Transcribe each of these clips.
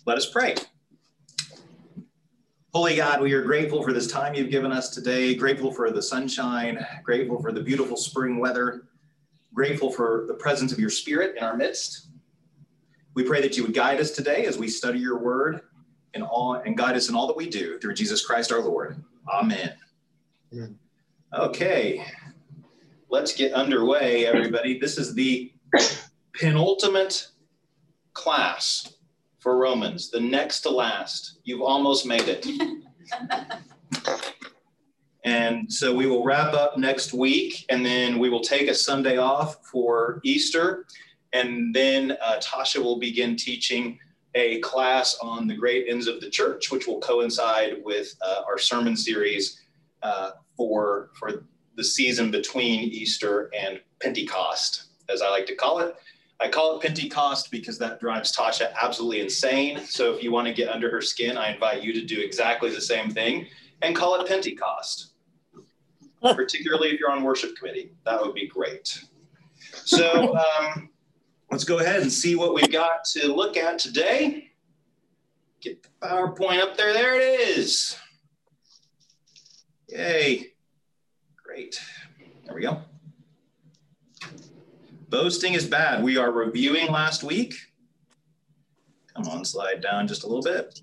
Let us pray. Holy God, we are grateful for this time you've given us today, grateful for the sunshine, grateful for the beautiful spring weather, grateful for the presence of your Spirit in our midst. We pray that you would guide us today as we study your word and guide us in all that we do through Jesus Christ our Lord. Amen. Amen. Okay, let's get underway, everybody. This is the penultimate class for Romans, the next to last. You've almost made it. And so we will wrap up next week, and then we will take a Sunday off for Easter. And then Tasha will begin teaching a class on the great ends of the church, which will coincide with our sermon series for the season between Easter and Pentecost, as I like to call it. I call it Pentecost because that drives Tasha absolutely insane. So if you want to get under her skin, I invite you to do exactly the same thing and call it Pentecost, particularly if you're on worship committee. That would be great. So let's go ahead and see what we've got to look at today. Get the PowerPoint up there. There it is. Yay. Great. There we go. Boasting is bad. We are reviewing last week. Come on, slide down just a little bit.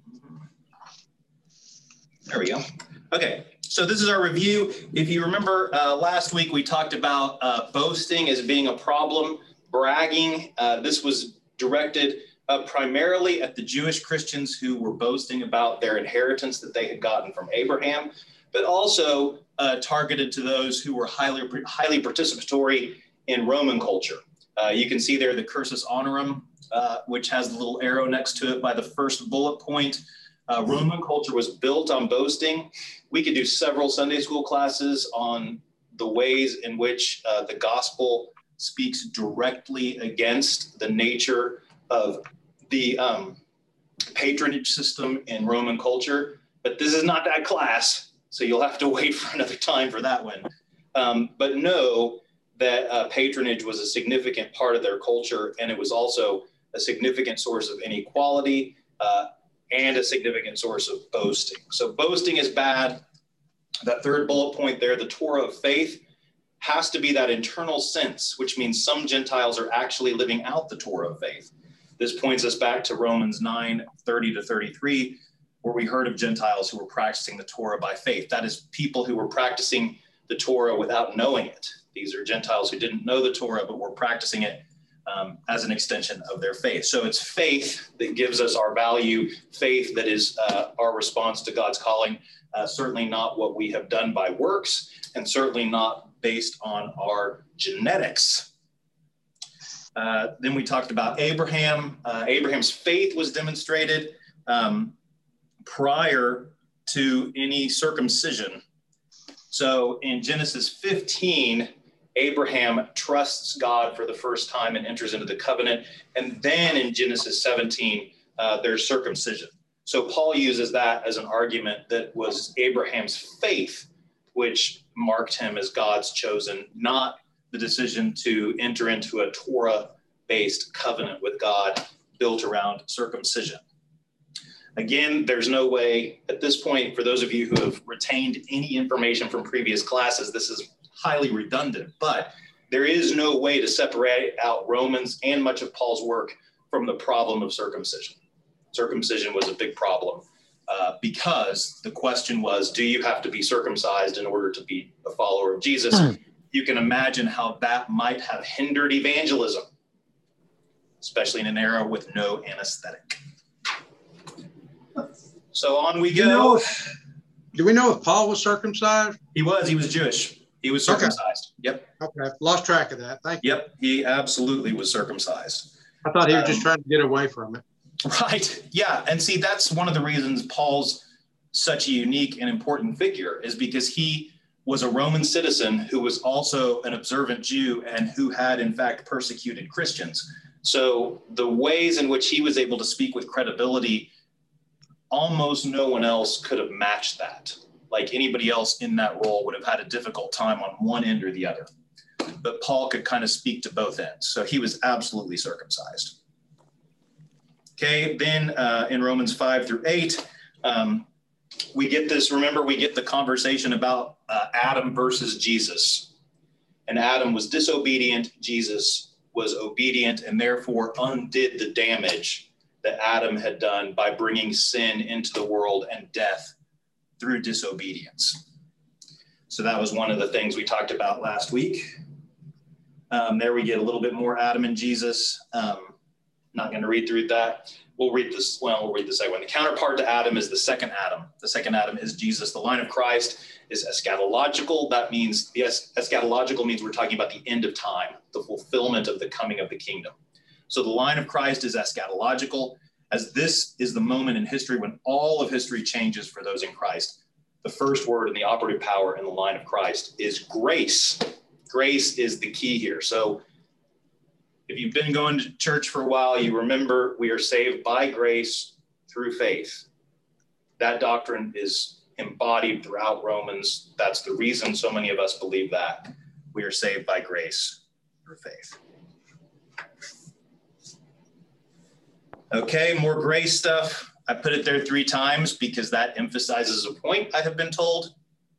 There we go. Okay, so this is our review. If you remember last week, we talked about boasting as being a problem, bragging. This was directed primarily at the Jewish Christians who were boasting about their inheritance that they had gotten from Abraham, but also targeted to those who were highly participatory in Roman culture. You can see there the cursus honorum, which has the little arrow next to it by the first bullet point. Roman culture was built on boasting. We could do several Sunday school classes on the ways in which the gospel speaks directly against the nature of the patronage system in Roman culture. But this is not that class, so you'll have to wait for another time for that one. But know that patronage was a significant part of their culture, and it was also a significant source of inequality and a significant source of boasting. So boasting is bad. That third bullet point there, the Torah of faith, has to be that internal sense, which means some Gentiles are actually living out the Torah of faith. This points us back to Romans 9:30-33, where we heard of Gentiles who were practicing the Torah by faith. That is people who were practicing the Torah without knowing it. These are Gentiles who didn't know the Torah, but were practicing it as an extension of their faith. So it's faith that gives us our value, faith that is our response to God's calling, certainly not what we have done by works, and certainly not based on our genetics. Then we talked about Abraham. Abraham's faith was demonstrated prior to any circumcision. So in Genesis 15, Abraham trusts God for the first time and enters into the covenant. And then in Genesis 17, there's circumcision. So Paul uses that as an argument that was Abraham's faith, which marked him as God's chosen, not the decision to enter into a Torah-based covenant with God built around circumcision. Again, there's no way at this point, for those of you who have retained any information from previous classes, this is highly redundant, but there is no way to separate out Romans and much of Paul's work from the problem of circumcision. Circumcision was a big problem because the question was, do you have to be circumcised in order to be a follower of Jesus? You can imagine how that might have hindered evangelism, especially in an era with no anesthetic. So on we go. Do we know if Paul was circumcised? He was Jewish. He was circumcised. Okay. Yep. Okay. Lost track of that. Thank you. Yep. He absolutely was circumcised. I thought he was just trying to get away from it. Right. Yeah. And see, that's one of the reasons Paul's such a unique and important figure, is because he was a Roman citizen who was also an observant Jew and who had, in fact, persecuted Christians. So the ways in which he was able to speak with credibility, almost no one else could have matched that. Like anybody else in that role would have had a difficult time on one end or the other. But Paul could kind of speak to both ends. So he was absolutely circumcised. Okay, then in Romans 5 through 8, we get this, remember, we get the conversation about Adam versus Jesus. And Adam was disobedient, Jesus was obedient, and therefore undid the damage that Adam had done by bringing sin into the world and death through disobedience. So that was one of the things we talked about last week. There we get a little bit more Adam and Jesus. Not going to read through that. We'll read the second one. The counterpart to Adam is the second Adam. The second Adam is Jesus. The line of Christ is eschatological. That means, yes, eschatological means we're talking about the end of time, the fulfillment of the coming of the kingdom. So the line of Christ is eschatological, as this is the moment in history when all of history changes for those in Christ. The first word and the operative power in the line of Christ is grace. Grace is the key here. So if you've been going to church for a while, you remember we are saved by grace through faith. That doctrine is embodied throughout Romans. That's the reason so many of us believe that. We are saved by grace through faith. Okay, more grace stuff. I put it there 3 times because that emphasizes a point, I have been told.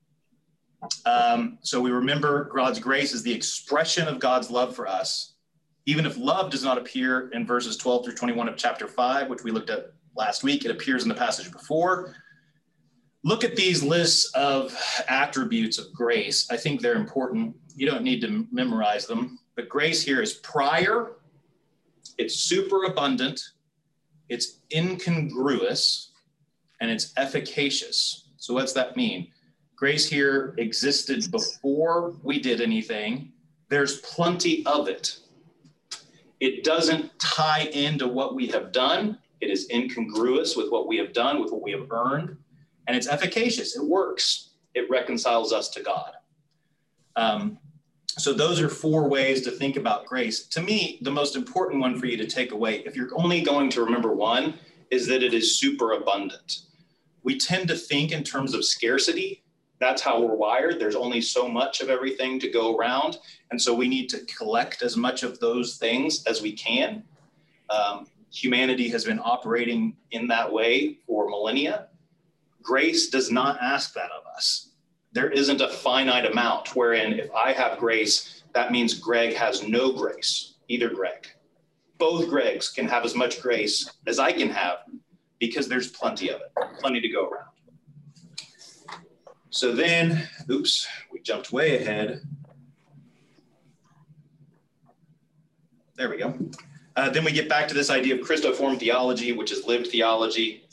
So we remember God's grace is the expression of God's love for us. Even if love does not appear in verses 12 through 21 of chapter 5, which we looked at last week, it appears in the passage before. Look at these lists of attributes of grace. I think they're important. You don't need to memorize them, but grace here is prior, it's superabundant, it's incongruous, and it's efficacious. So what's that mean? Grace here existed before we did anything. There's plenty of it. It doesn't tie into what we have done. It is incongruous with what we have done, with what we have earned. And it's efficacious. It works. It reconciles us to God. So those are 4 ways to think about grace. To me, the most important one for you to take away, if you're only going to remember one, is that it is superabundant. We tend to think in terms of scarcity. That's how we're wired. There's only so much of everything to go around. And so we need to collect as much of those things as we can. Humanity has been operating in that way for millennia. Grace does not ask that of us. There isn't a finite amount wherein if I have grace, that means Greg has no grace, either Greg. Both Gregs can have as much grace as I can have because there's plenty of it, plenty to go around. So then, oops, we jumped way ahead. There we go. Then we get back to this idea of Christoform theology, which is lived theology.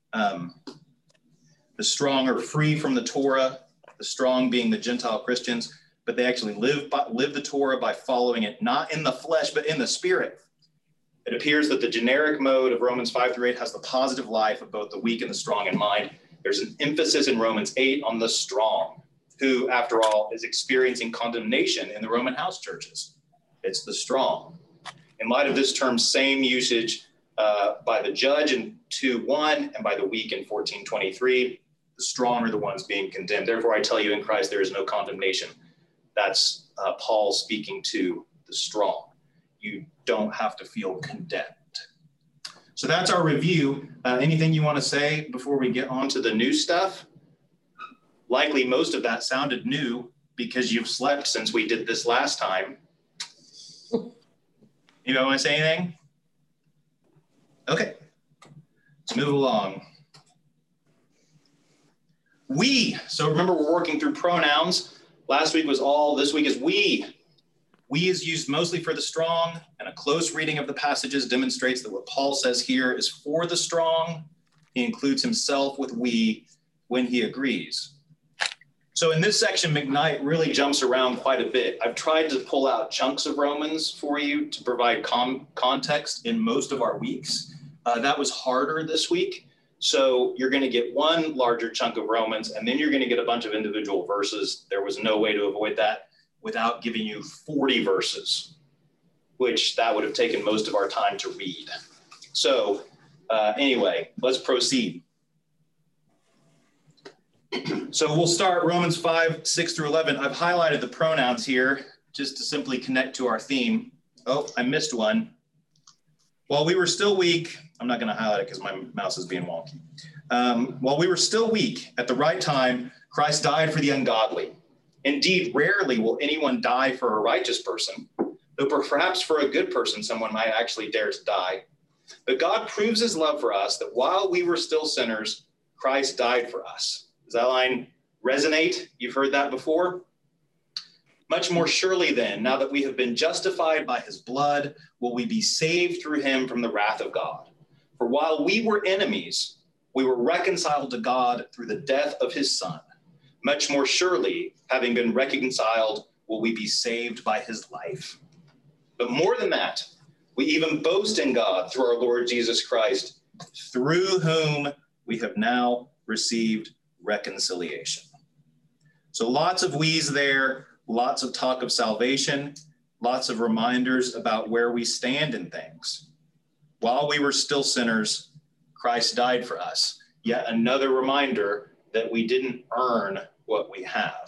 The strong are free from the Torah, the strong being the Gentile Christians, but they actually live the Torah by following it, not in the flesh, but in the spirit. It appears that the generic mode of Romans 5 through 8 has the positive life of both the weak and the strong in mind. There's an emphasis in Romans 8 on the strong, who, after all, is experiencing condemnation in the Roman house churches. It's the strong. In light of this term, same usage by the judge in 2:1 and by the weak in 14:23. The strong are the ones being condemned. Therefore, I tell you in Christ, there is no condemnation. That's Paul speaking to the strong. You don't have to feel condemned. So that's our review. Anything you want to say before we get on to the new stuff? Likely most of that sounded new because you've slept since we did this last time. You don't want to say anything? Okay, let's move along. We, so remember we're working through pronouns. Last week was all, this week is we. We is used mostly for the strong, and a close reading of the passages demonstrates that what Paul says here is for the strong. He includes himself with we when he agrees. So in this section, McKnight really jumps around quite a bit. I've tried to pull out chunks of Romans for you to provide context in most of our weeks. That was harder this week. So you're going to get one larger chunk of Romans, and then you're going to get a bunch of individual verses. There was no way to avoid that without giving you 40 verses, which that would have taken most of our time to read. So anyway, let's proceed. So we'll start Romans 5, 6 through 11. I've highlighted the pronouns here just to simply connect to our theme. Oh, I missed one. While we were still weak, I'm not going to highlight it because my mouse is being wonky. While we were still weak, at the right time, Christ died for the ungodly. Indeed, rarely will anyone die for a righteous person, though perhaps for a good person, someone might actually dare to die. But God proves his love for us that while we were still sinners, Christ died for us. Does that line resonate? You've heard that before? Much more surely then, now that we have been justified by his blood, will we be saved through him from the wrath of God. For while we were enemies, we were reconciled to God through the death of his son. Much more surely, having been reconciled, will we be saved by his life. But more than that, we even boast in God through our Lord Jesus Christ, through whom we have now received reconciliation. So lots of we's there, lots of talk of salvation, lots of reminders about where we stand in things. While we were still sinners, Christ died for us. Yet another reminder that we didn't earn what we have.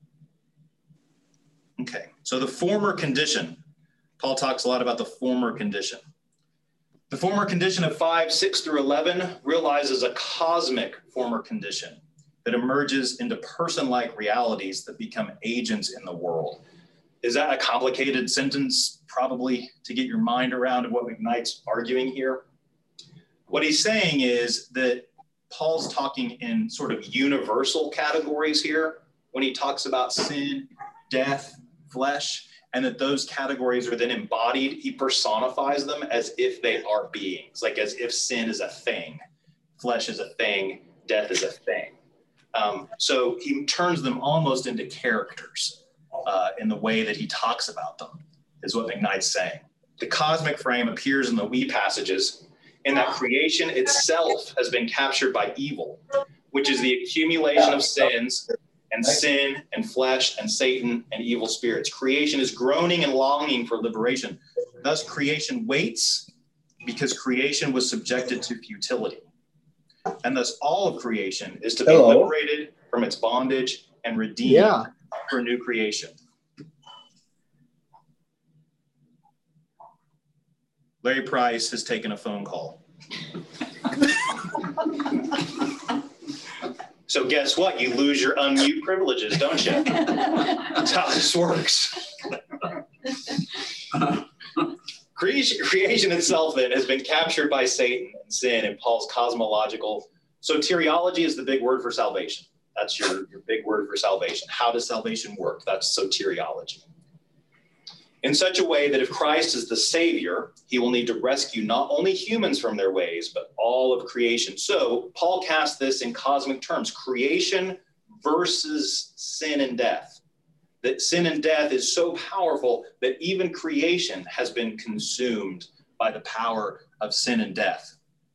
Okay, so the former condition. Paul talks a lot about the former condition. The former condition of 5:6 through 11 realizes a cosmic former condition that emerges into person-like realities that become agents in the world. Is that a complicated sentence, probably, to get your mind around what McKnight's arguing here? What he's saying is that Paul's talking in sort of universal categories here when he talks about sin, death, flesh, and that those categories are then embodied. He personifies them as if they are beings, like as if sin is a thing, flesh is a thing, death is a thing. So he turns them almost into characters in the way that he talks about them, is what McKnight's saying. The cosmic frame appears in the we passages in that creation itself has been captured by evil, which is the accumulation of sins and sin and flesh and Satan and evil spirits. Creation is groaning and longing for liberation. Thus creation waits because creation was subjected to futility. And thus all of creation is to be liberated from its bondage and redeemed for new creation. Larry Price has taken a phone call. So guess what? You lose your unmute privileges, don't you? That's how this works. Creation itself then has been captured by Satan and sin in Paul's cosmological. Soteriology is the big word for salvation. That's your big word for salvation. How does salvation work? That's soteriology. In such a way that if Christ is the Savior, he will need to rescue not only humans from their ways, but all of creation. So Paul casts this in cosmic terms, creation versus sin and death. That sin and death is so powerful that even creation has been consumed by the power of sin and death.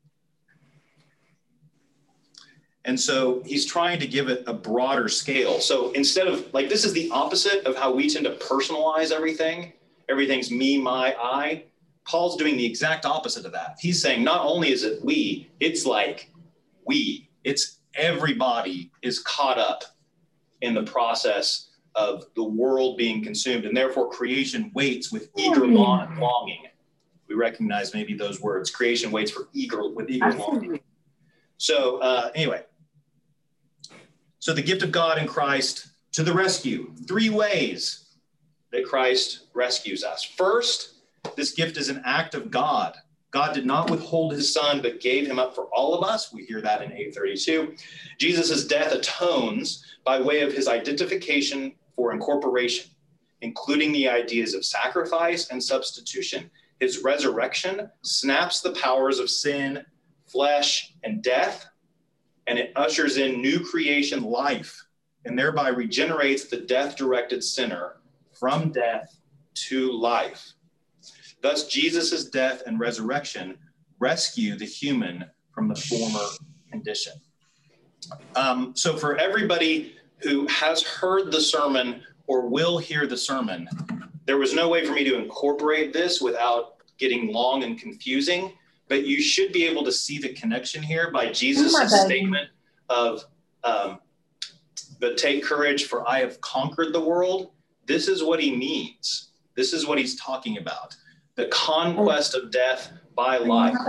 And so he's trying to give it a broader scale. So instead of, like, this is the opposite of how we tend to personalize everything. Everything's me, my, I. Paul's doing the exact opposite of that. He's saying not only is it we, it's like we. It's everybody is caught up in the process of the world being consumed, and therefore creation waits with eager longing. We recognize maybe those words. Creation waits with eager longing. So anyway, so the gift of God in Christ to the rescue. 3 ways that Christ rescues us. First, this gift is an act of God. God did not withhold his son, but gave him up for all of us. We hear that in 8:32. Jesus' death atones by way of his identification for incorporation, including the ideas of sacrifice and substitution. His resurrection snaps the powers of sin, flesh, and death, and it ushers in new creation life, and thereby regenerates the death-directed sinner from death to life. Thus, Jesus' death and resurrection rescue the human from the former condition. So for everybody who has heard the sermon or will hear the sermon, there was no way for me to incorporate this without getting long and confusing, but you should be able to see the connection here by Jesus' statement of, but take courage, for I have conquered the world. This is what he means. This is what he's talking about. The conquest of death by life,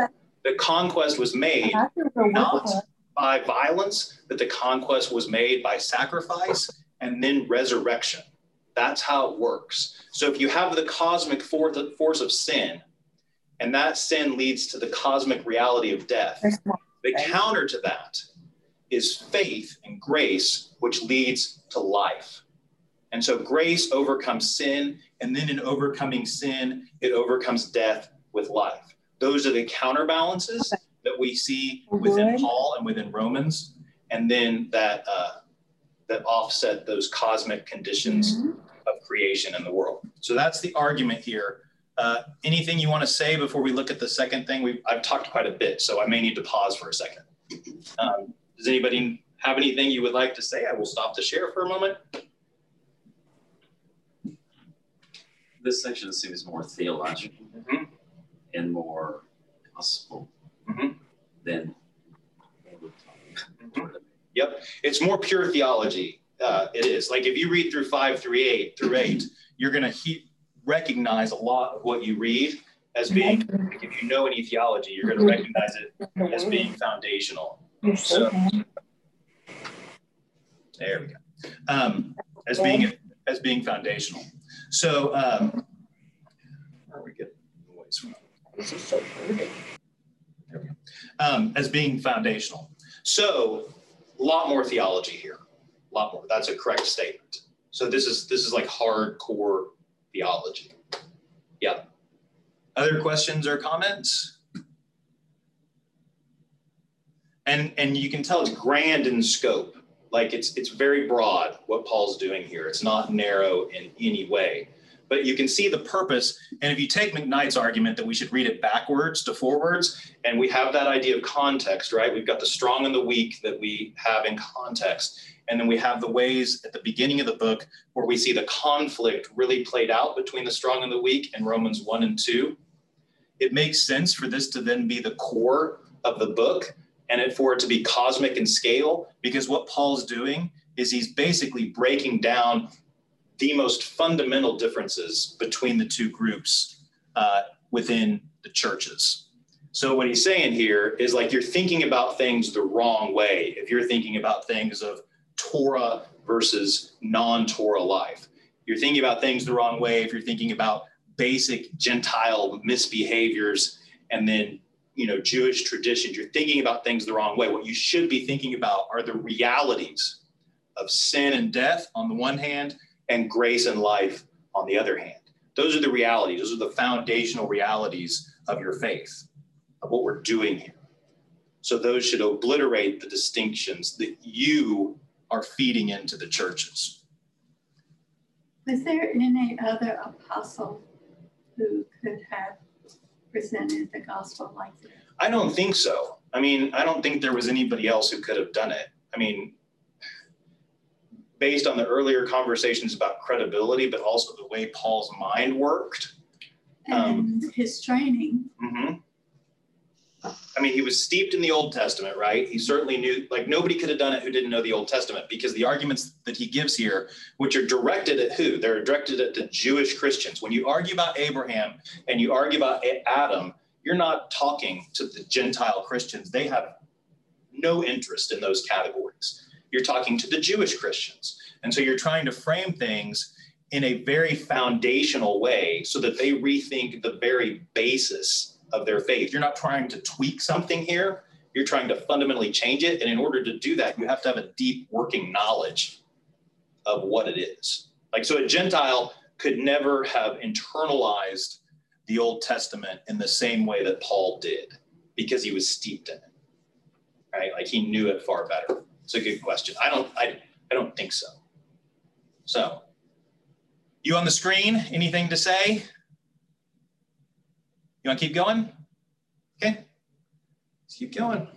The conquest was made not by violence, but the conquest was made by sacrifice and then resurrection. That's how it works. So if you have the cosmic force of sin, and that sin leads to the cosmic reality of death, the counter to that is faith and grace, which leads to life. And so grace overcomes sin, and then in overcoming sin, it overcomes death with life. Those are the counterbalances that we see within Paul and within Romans, and then that offset those cosmic conditions of creation in the world. So that's the argument here. Anything you want to say before we look at the second thing? I've talked quite a bit, so I may need to pause for a second. Does anybody have anything you would like to say? I will stop to share for a moment. This section seems more theological and more gospel than Yep, it's more pure theology. It is. Like if you read through 5 through 8, you're going to recognize a lot of what you read as being, like if you know any theology, you're going to recognize it as being foundational. So there we go. As being foundational. So where are we getting the voice from? This is so pretty. There we go. As being foundational. So a lot more theology here. A lot more. That's a correct statement. So this is like hardcore theology. Yeah. Other questions or comments? And you can tell it's grand in scope. Like it's very broad what Paul's doing here. It's not narrow in any way. But you can see the purpose. And if you take McKnight's argument that we should read it backwards to forwards, and we have that idea of context, right? We've got the strong and the weak that we have in context. And then we have the ways at the beginning of the book where we see the conflict really played out between the strong and the weak in Romans 1 and 2. It makes sense for this to then be the core of the book and for it to be cosmic in scale, because what Paul's doing is he's basically breaking down the most fundamental differences between the two groups within the churches. So what he's saying here is like you're thinking about things the wrong way if you're thinking about things of Torah versus non-Torah life. You're thinking about things the wrong way if you're thinking about basic Gentile misbehaviors and then, Jewish traditions. You're thinking about things the wrong way. What you should be thinking about are the realities of sin and death on the one hand and grace and life on the other hand. Those are the realities. Those are the foundational realities of your faith, of what we're doing here. So those should obliterate the distinctions that you are feeding into the churches. Was there any other apostle who could have presented the gospel like this? I don't think so. I don't think there was anybody else who could have done it. Based on the earlier conversations about credibility, but also the way Paul's mind worked. And his training. He was steeped in the Old Testament, right? He certainly knew, like nobody could have done it who didn't know the Old Testament, because the arguments that he gives here, which are directed at who? They're directed at the Jewish Christians. When you argue about Abraham and you argue about Adam, you're not talking to the Gentile Christians. They have no interest in those categories. You're talking to the Jewish Christians. And so you're trying to frame things in a very foundational way so that they rethink the very basis of their faith. You're not trying to tweak something here. You're trying to fundamentally change it. And in order to do that, you have to have a deep working knowledge of what it is. So a Gentile could never have internalized the Old Testament in the same way that Paul did, because he was steeped in it, right? Like he knew it far better. It's a good question. I don't think so. So, you on the screen, anything to say? You want to keep going? Okay, let's keep going.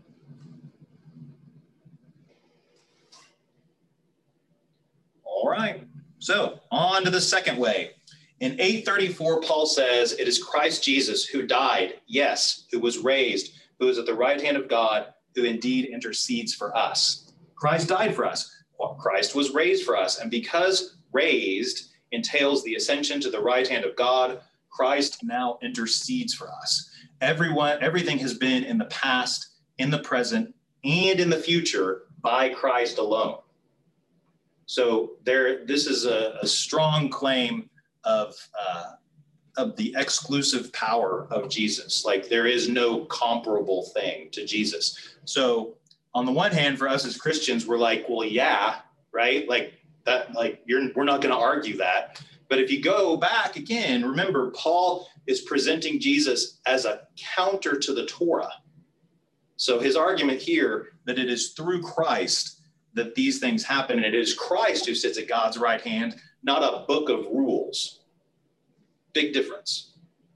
All right, so on to the second way. In 8:34, Paul says, it is Christ Jesus who died, yes, who was raised, who is at the right hand of God, who indeed intercedes for us. Christ died for us. Well, Christ was raised for us. And because raised entails the ascension to the right hand of God, Christ now intercedes for us. Everything has been in the past, in the present, and in the future by Christ alone. So this is a strong claim of the exclusive power of Jesus. Like, there is no comparable thing to Jesus. So on the one hand, for us as Christians, we're like, well, yeah, right? Like that, like we're not going to argue that. But if you go back again, remember, Paul is presenting Jesus as a counter to the Torah. So his argument here that it is through Christ that these things happen, and it is Christ who sits at God's right hand, not a book of rules. Big difference.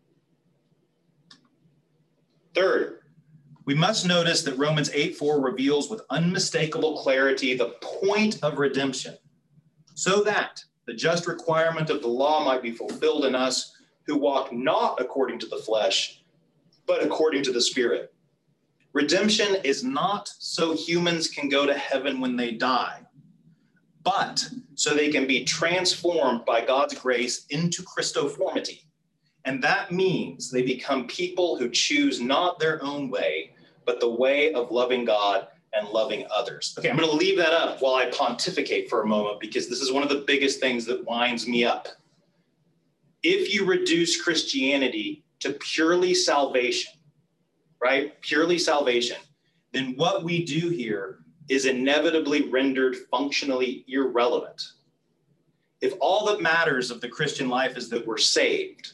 Third, we must notice that Romans 8:4 reveals with unmistakable clarity the point of redemption, so that the just requirement of the law might be fulfilled in us who walk not according to the flesh, but according to the Spirit. Redemption is not so humans can go to heaven when they die, but so they can be transformed by God's grace into Christoformity. And that means they become people who choose not their own way, but the way of loving God and loving others. Okay, I'm going to leave that up while I pontificate for a moment, because this is one of the biggest things that winds me up. If you reduce Christianity to purely salvation, right? Purely salvation, then what we do here is inevitably rendered functionally irrelevant. If all that matters of the Christian life is that we're saved,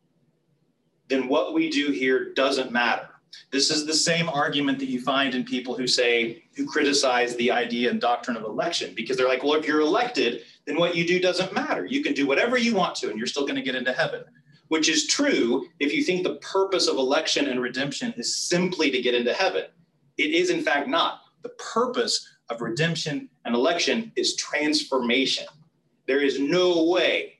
then what we do here doesn't matter. This is the same argument that you find in people who criticize the idea and doctrine of election, because they're like, well, if you're elected, then what you do doesn't matter. You can do whatever you want to, and you're still going to get into heaven, which is true if you think the purpose of election and redemption is simply to get into heaven. It is, in fact, not. The purpose of redemption and election is transformation. There is no way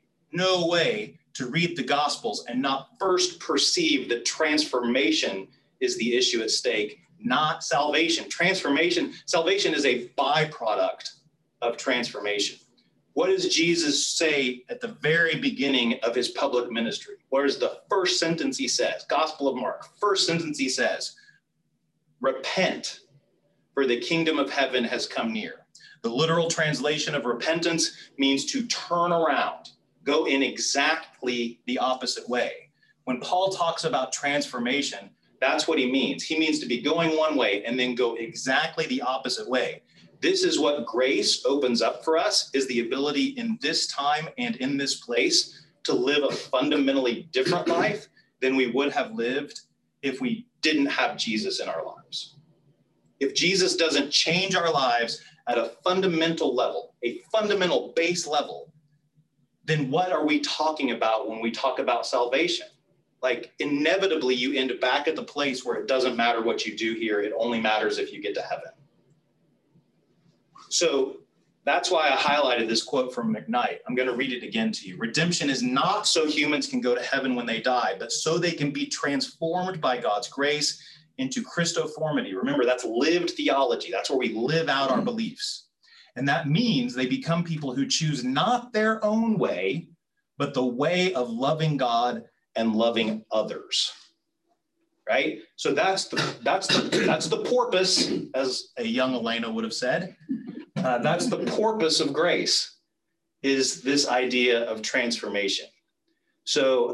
to read the Gospels and not first perceive that transformation is the issue at stake, not salvation. Salvation is a byproduct of transformation. What does Jesus say at the very beginning of his public ministry? What is the first sentence he says? Gospel of Mark, first sentence he says, repent, for the kingdom of heaven has come near. The literal translation of repentance means to turn around, go in exactly the opposite way. When Paul talks about transformation, that's what he means. He means to be going one way and then go exactly the opposite way. This is what grace opens up for us, is the ability in this time and in this place to live a fundamentally different life than we would have lived if we didn't have Jesus in our lives. If Jesus doesn't change our lives at a fundamental level, a fundamental base level, then what are we talking about when we talk about salvation? Like, inevitably, you end up back at the place where it doesn't matter what you do here. It only matters if you get to heaven. So that's why I highlighted this quote from McKnight. I'm going to read it again to you. Redemption is not so humans can go to heaven when they die, but so they can be transformed by God's grace into Christoformity. Remember, that's lived theology. That's where we live out our beliefs. And that means they become people who choose not their own way, but the way of loving God and loving others. Right? So that's the porpoise, as a young Elena would have said. That's the porpoise of grace, is this idea of transformation. So,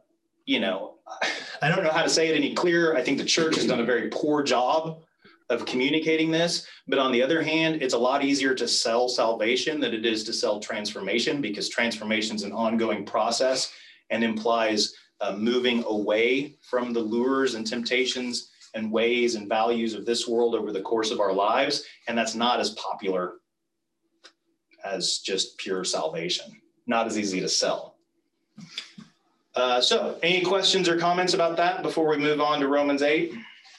I don't know how to say it any clearer. I think the church has done a very poor job of communicating this. But on the other hand, it's a lot easier to sell salvation than it is to sell transformation, because transformation is an ongoing process and implies moving away from the lures and temptations and ways and values of this world over the course of our lives. And that's not as popular as just pure salvation, not as easy to sell. So any questions or comments about that before we move on to Romans 8?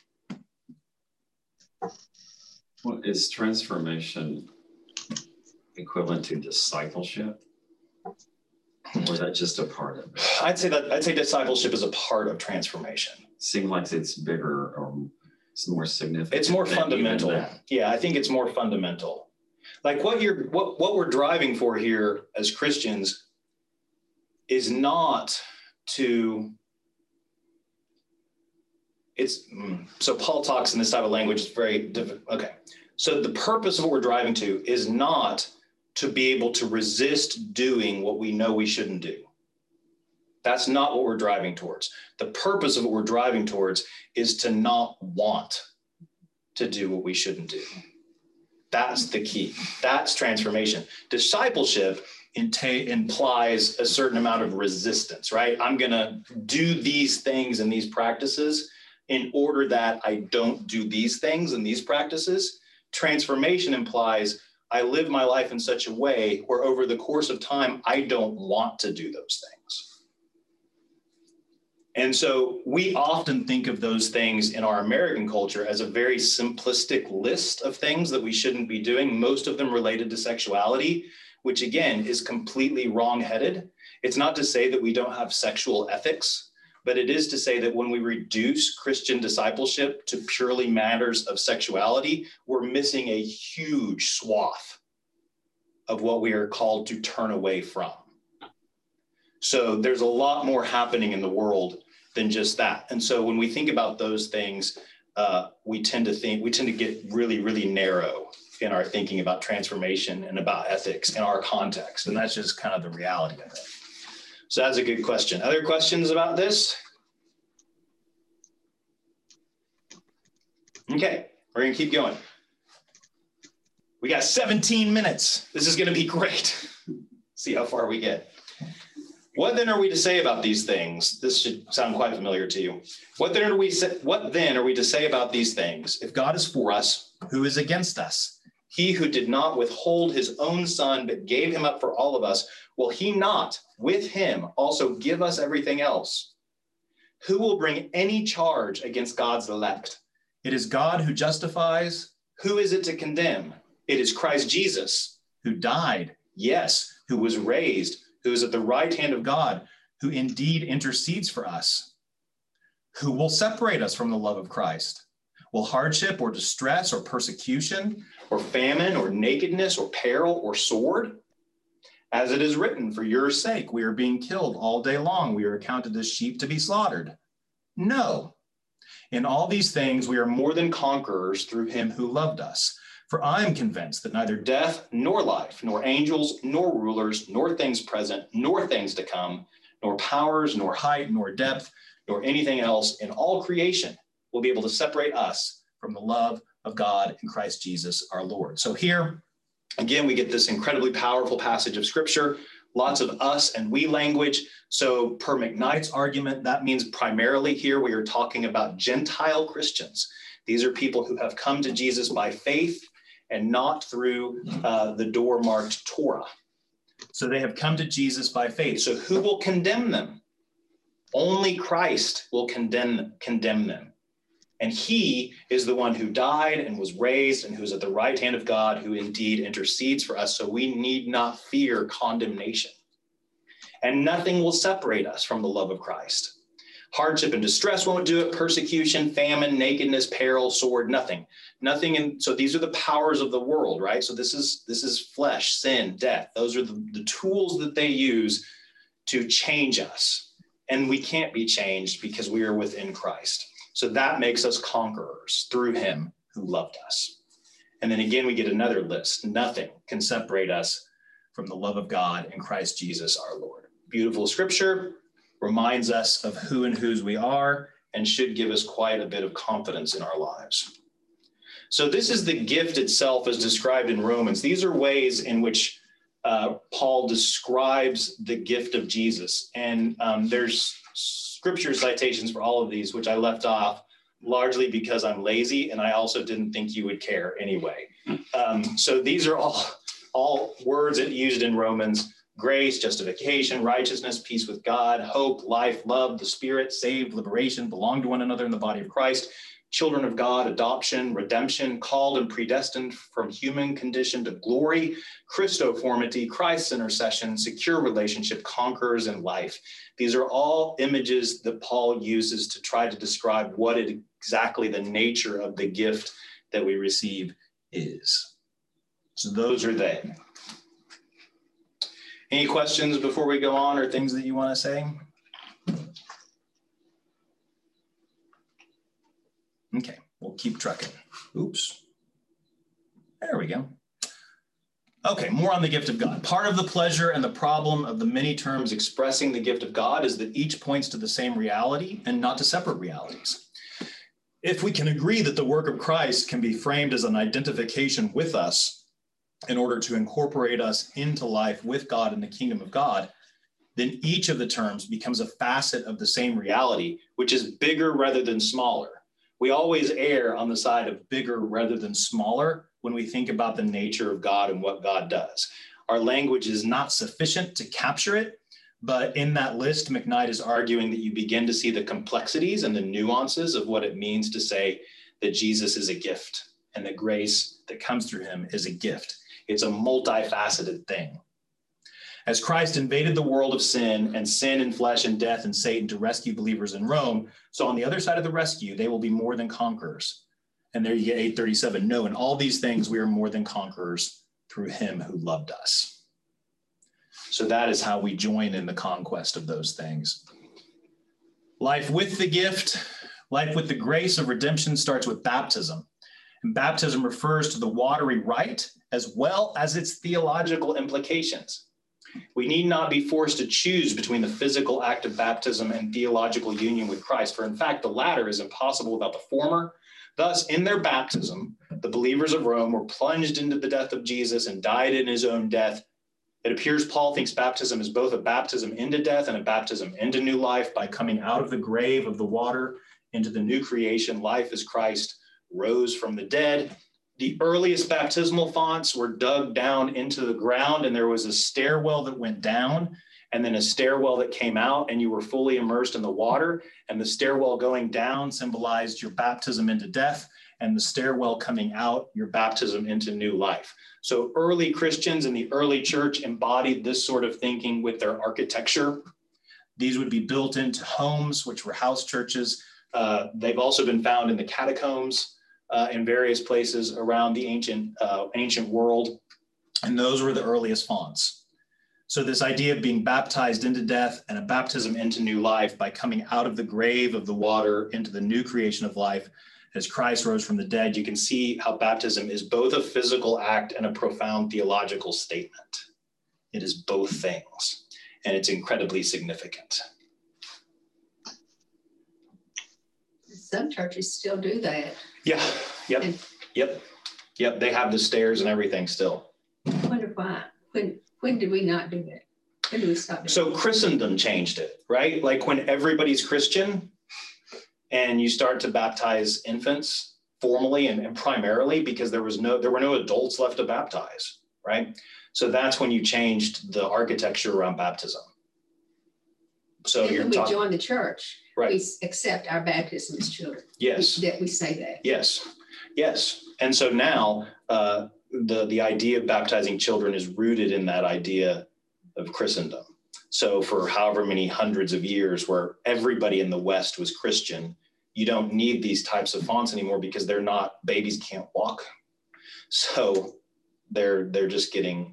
Well, is transformation equivalent to discipleship? Or is that just a part of it? I'd say discipleship is a part of transformation. Seems like it's bigger or it's more significant. It's more fundamental. Yeah, I think it's more fundamental. Like what we're driving for here as Christians is not to so Paul talks in this type of language. It's very difficult. Okay. So the purpose of what we're driving to is not to be able to resist doing what we know we shouldn't do. That's not what we're driving towards. The purpose of what we're driving towards is to not want to do what we shouldn't do. That's the key. That's transformation. Discipleship implies a certain amount of resistance, right? I'm going to do these things and these practices in order that I don't do these things and these practices. Transformation implies I live my life in such a way where over the course of time, I don't want to do those things. And so we often think of those things in our American culture as a very simplistic list of things that we shouldn't be doing, most of them related to sexuality, which again is completely wrong-headed. It's not to say that we don't have sexual ethics, but it is to say that when we reduce Christian discipleship to purely matters of sexuality, we're missing a huge swath of what we are called to turn away from. So there's a lot more happening in the world than just that. And so when we think about those things, we tend to get really, really narrow in our thinking about transformation and about ethics in our context. And that's just kind of the reality of it. So that's a good question. Other questions about this? Okay, we're going to keep going. We got 17 minutes. This is going to be great. See how far we get. What then are we to say about these things? This should sound quite familiar to you. What then are we to say about these things? If God is for us, who is against us? He who did not withhold his own son, but gave him up for all of us, will he not with him also give us everything else? Who will bring any charge against God's elect? It is God who justifies. Who is it to condemn? It is Christ Jesus, who died, yes, who was raised, who is at the right hand of God, who indeed intercedes for us. Who will separate us from the love of Christ? Will hardship or distress or persecution or famine or nakedness or peril or sword? As it is written, for your sake we are being killed all day long. We are accounted as sheep to be slaughtered. No. In all these things we are more than conquerors through him who loved us. For I am convinced that neither death nor life, nor angels, nor rulers, nor things present, nor things to come, nor powers, nor height, nor depth, nor anything else in all creation will be able to separate us from the love of God in Christ Jesus our Lord. So here, again, we get this incredibly powerful passage of scripture, lots of us and we language. So per McKnight's argument, that means primarily here we are talking about Gentile Christians. These are people who have come to Jesus by faith and not through the door marked Torah. So they have come to Jesus by faith. So who will condemn them? Only Christ will condemn them. And he is the one who died and was raised and who is at the right hand of God, who indeed intercedes for us. So we need not fear condemnation. And nothing will separate us from the love of Christ. Hardship and distress won't do it. Persecution, famine, nakedness, peril, sword, nothing. So these are the powers of the world, right? So this is flesh, sin, death. Those are the tools that they use to change us. And we can't be changed because we are within Christ. So that makes us conquerors through him who loved us. And then again, we get another list. Nothing can separate us from the love of God in Christ Jesus our Lord. Beautiful scripture. Reminds us of who and whose we are and should give us quite a bit of confidence in our lives. So this is the gift itself as described in Romans. These are ways in which Paul describes the gift of Jesus. And there's scripture citations for all of these, which I left off largely because I'm lazy and I also didn't think you would care anyway. So these are all words that used in Romans. Grace, justification, righteousness, peace with God, hope, life, love, the Spirit, saved, liberation, belong to one another in the body of Christ, children of God, adoption, redemption, called and predestined from human condition to glory, Christoformity, Christ's intercession, secure relationship, conquerors in life. These are all images that Paul uses to try to describe what exactly the nature of the gift that we receive is. So those are they. Any questions before we go on or things that you want to say? Okay, we'll keep trucking. Oops. There we go. Okay, more on the gift of God. Part of the pleasure and the problem of the many terms expressing the gift of God is that each points to the same reality and not to separate realities. If we can agree that the work of Christ can be framed as an identification with us in order to incorporate us into life with God in the kingdom of God, then each of the terms becomes a facet of the same reality, which is bigger rather than smaller. We always err on the side of bigger rather than smaller when we think about the nature of God and what God does. Our language is not sufficient to capture it, but in that list, McKnight is arguing that you begin to see the complexities and the nuances of what it means to say that Jesus is a gift and that grace that comes through him is a gift. It's a multifaceted thing. As Christ invaded the world of sin and flesh and death and Satan to rescue believers in Rome, so on the other side of the rescue, they will be more than conquerors. And there you get 837. No, in all these things, we are more than conquerors through him who loved us. So that is how we join in the conquest of those things. Life with the gift, life with the grace of redemption starts with baptism. And baptism refers to the watery rite as well as its theological implications. We need not be forced to choose between the physical act of baptism and theological union with Christ, for in fact, the latter is impossible without the former. Thus, in their baptism, the believers of Rome were plunged into the death of Jesus and died in his own death. It appears Paul thinks baptism is both a baptism into death and a baptism into new life by coming out of the grave of the water into the new creation, life as Christ rose from the dead. The earliest baptismal fonts were dug down into the ground, and there was a stairwell that went down and then a stairwell that came out, and you were fully immersed in the water. And the stairwell going down symbolized your baptism into death, and the stairwell coming out, your baptism into new life. So early Christians in the early church embodied this sort of thinking with their architecture. These would be built into homes, which were house churches. They've also been found in the catacombs in various places around the ancient world. And those were the earliest fonts. So this idea of being baptized into death and a baptism into new life by coming out of the grave of the water into the new creation of life as Christ rose from the dead, you can see how baptism is both a physical act and a profound theological statement. It is both things, and it's incredibly significant. Some churches still do that. Yeah, yep. They have the stairs and everything still. I wonder why. When did we not do that? When did we stop doing So Christendom changed it, right? Like when everybody's Christian and you start to baptize infants formally and primarily because there were no adults left to baptize, right? So that's when you changed the architecture around baptism. So when we join the church, right. We accept our baptism as children. Yes. That we say that. Yes. And so now the idea of baptizing children is rooted in that idea of Christendom. So for however many hundreds of years where everybody in the West was Christian, you don't need these types of fonts anymore because babies can't walk. So they're just getting,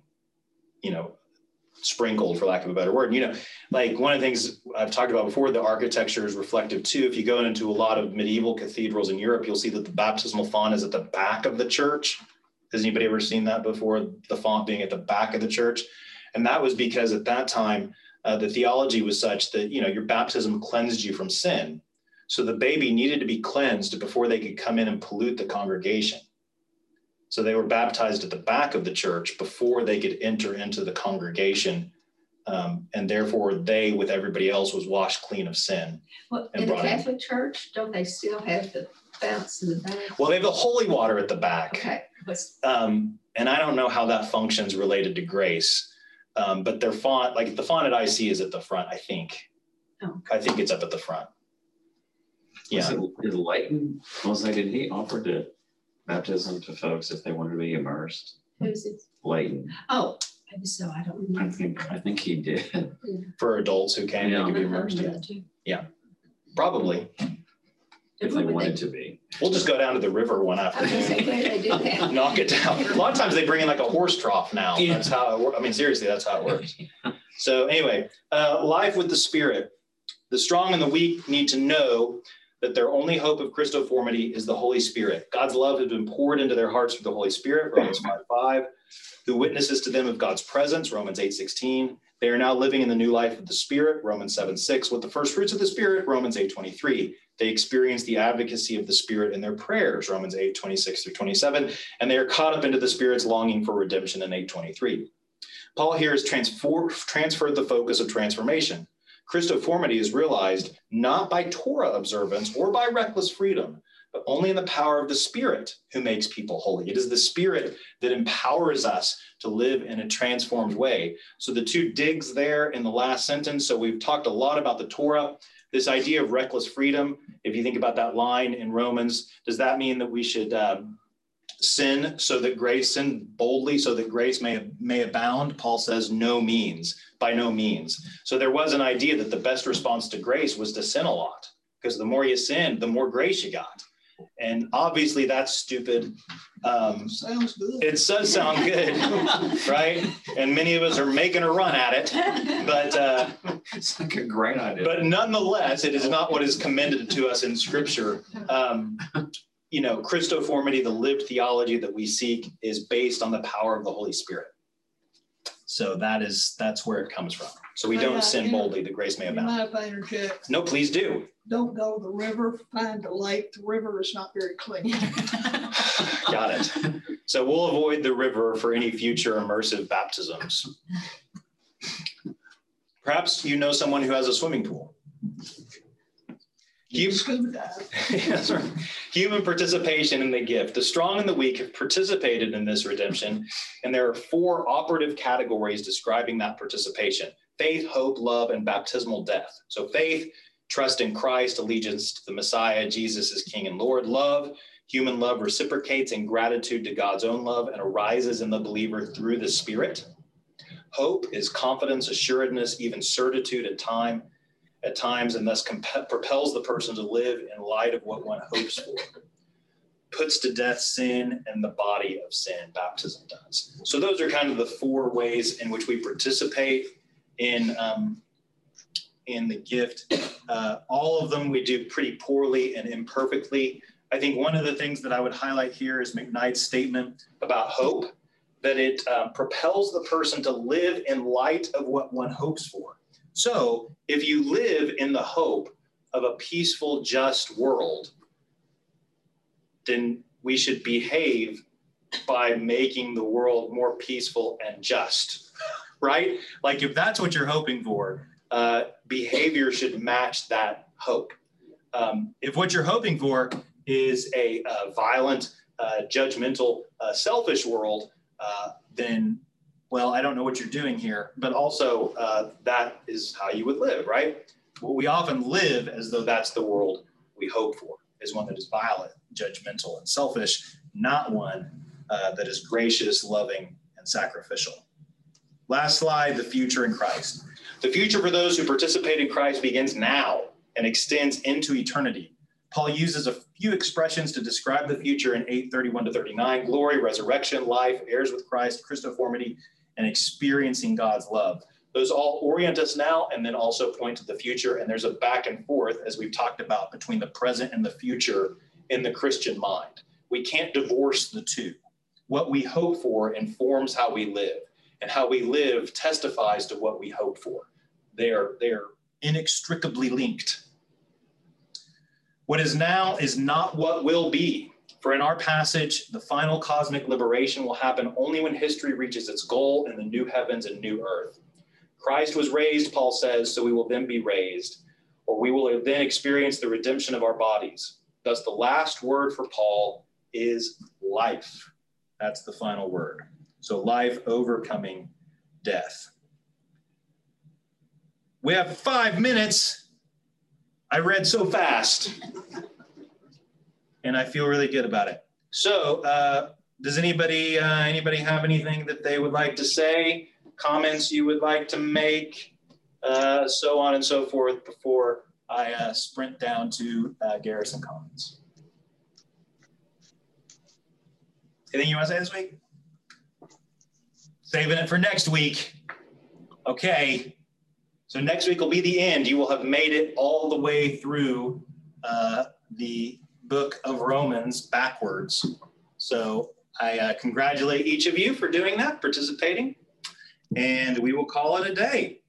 sprinkled, for lack of a better word. Like one of the things I've talked about before, the architecture is reflective too. If you go into a lot of medieval cathedrals in Europe, you'll see that the baptismal font is at the back of the church. Has anybody ever seen that before? The font being at the back of the church? And that was because at that time, the theology was such that, your baptism cleansed you from sin. So the baby needed to be cleansed before they could come in and pollute the congregation. So they were baptized at the back of the church before they could enter into the congregation. And therefore they, with everybody else, was washed clean of sin. Well, in the Catholic Church, don't they still have the founts in the back? Well, they have the holy water at the back. Okay. And I don't know how that functions related to grace. But their font, like the font at IC is at the front, I think. Oh. I think it's up at the front. Yeah. Did Leighton, did he offer to baptism to folks if they wanted to be immersed? Who's it? Leighton. Oh, maybe so. I don't remember. I think he did. For adults who can they can be immersed. Yeah. Probably. If they wanted to be. We'll just go down to the river one afternoon. They do that. Knock it down. A lot of times they bring in like a horse trough now. Yeah. That's how it works. I mean, seriously, that's how it works. So anyway, life with the Spirit. The strong and the weak need to know that their only hope of Christoformity is the Holy Spirit. God's love has been poured into their hearts through the Holy Spirit, Romans 5:5, who witnesses to them of God's presence, Romans 8:16. They are now living in the new life of the Spirit, Romans 7:6, with the first fruits of the Spirit, Romans 8:23. They experience the advocacy of the Spirit in their prayers, Romans 8:26 through 27, and they are caught up into the Spirit's longing for redemption in 8:23. Paul here has transferred the focus of transformation. Christoformity is realized not by Torah observance or by reckless freedom, but only in the power of the Spirit who makes people holy. It is the Spirit that empowers us to live in a transformed way. So the two digs there in the last sentence. So we've talked a lot about the Torah, this idea of reckless freedom. If you think about that line in Romans, does that mean that we should sin boldly so that grace may abound? Paul says no means, by no means. So there was an idea that the best response to grace was to sin a lot, because the more you sinned, the more grace you got. And obviously that's stupid. Sounds good. It does sound good, right? And many of us are making a run at it, but it's like a great idea. But nonetheless, it is not what is commended to us in Scripture. Christoformity, the lived theology that we seek, is based on the power of the Holy Spirit. So that's where it comes from. So we don't sin boldly, the grace may abound. You mind if I interject? No, please do. Don't go to the river, find a lake. The river is not very clean. Got it. So we'll avoid the river for any future immersive baptisms. Perhaps you know someone who has a swimming pool. Yes, right. Human participation in the gift. The strong and the weak have participated in this redemption, and there are 4 operative categories describing that participation: faith, hope, love, and baptismal death. So faith, trust in Christ, allegiance to the Messiah, Jesus is King and Lord. Love, human love reciprocates in gratitude to God's own love and arises in the believer through the Spirit. Hope is confidence, assuredness, even certitude at times, and thus propels the person to live in light of what one hopes for. Puts to death sin and the body of sin, baptism does. So those are kind of the 4 ways in which we participate in the gift. All of them we do pretty poorly and imperfectly. I think one of the things that I would highlight here is McKnight's statement about hope, that it propels the person to live in light of what one hopes for. So if you live in the hope of a peaceful, just world, then we should behave by making the world more peaceful and just, right? Like if that's what you're hoping for, behavior should match that hope. If what you're hoping for is a violent, judgmental, selfish world, then well, I don't know what you're doing here, but also that is how you would live, right? Well, we often live as though that's the world we hope for, is one that is violent, judgmental, and selfish, not one that is gracious, loving, and sacrificial. Last slide, the future in Christ. The future for those who participate in Christ begins now and extends into eternity. Paul uses a few expressions to describe the future in 8:31-39, glory, resurrection, life, heirs with Christ, Christoformity, and experiencing God's love. Those all orient us now and then also point to the future. And there's a back and forth, as we've talked about, between the present and the future in the Christian mind. We can't divorce the two. What we hope for informs how we live, and how we live testifies to what we hope for. They are inextricably linked. What is now is not what will be. For in our passage, the final cosmic liberation will happen only when history reaches its goal in the new heavens and new earth. Christ was raised, Paul says, so we will then be raised, or we will then experience the redemption of our bodies. Thus, the last word for Paul is life. That's the final word. So life overcoming death. We have 5 minutes. I read so fast. And I feel really good about it. So does anybody have anything that they would like to say? Comments you would like to make? So on and so forth before I sprint down to Garrison Commons. Anything you want to say this week? Saving it for next week. Okay. So next week will be the end. You will have made it all the way through the book of Romans backwards. So I congratulate each of you for doing that, participating, and we will call it a day.